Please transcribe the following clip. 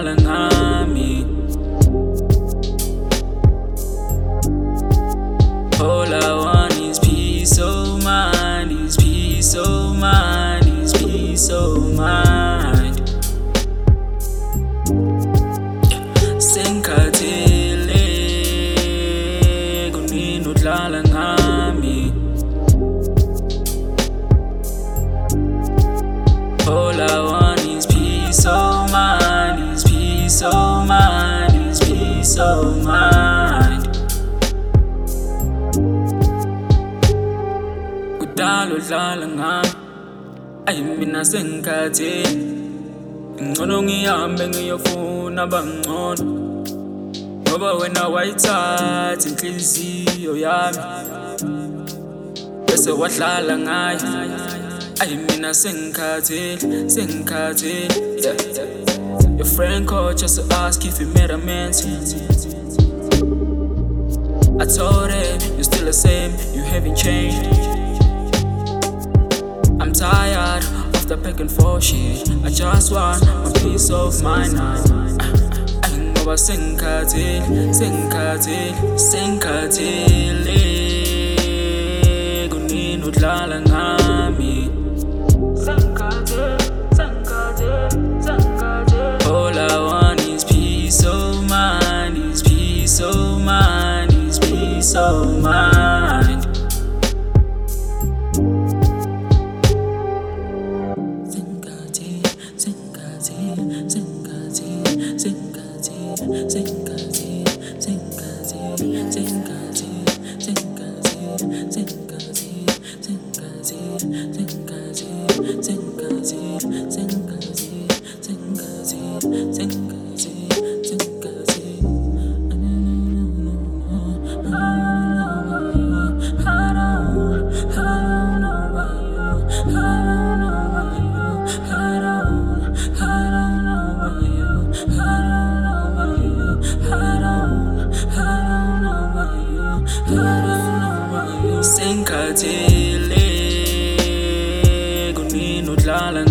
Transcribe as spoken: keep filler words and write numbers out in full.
udlala ngami. All I want is peace of mind, is peace of mind, is peace of mind. Sengikhathele kunini udlala ngami. All I want is peace of mind, is peace of mind, is peace of mind. Kudala udlala ngami, ayi mina sengikhathele. Ngcono ngihambe ngiyofuna abangcono, ngoba wena wayithatha inhliziyo yami bese wadlala ngayo. Ayi mina sengikhathele, sengikhathele, yeah, yeah. Your friend called just to ask if you made amends. I told her you're still the same, you haven't changed. I'm tired of the back and forth shit, I just want my peace of mind. Ayi ngoba sengikhathele, sengikhathele, sengikhathele kunini udlala ngami. All I want is peace of mind, is peace of mind, is peace of mind. Sengikhathele kunini udlala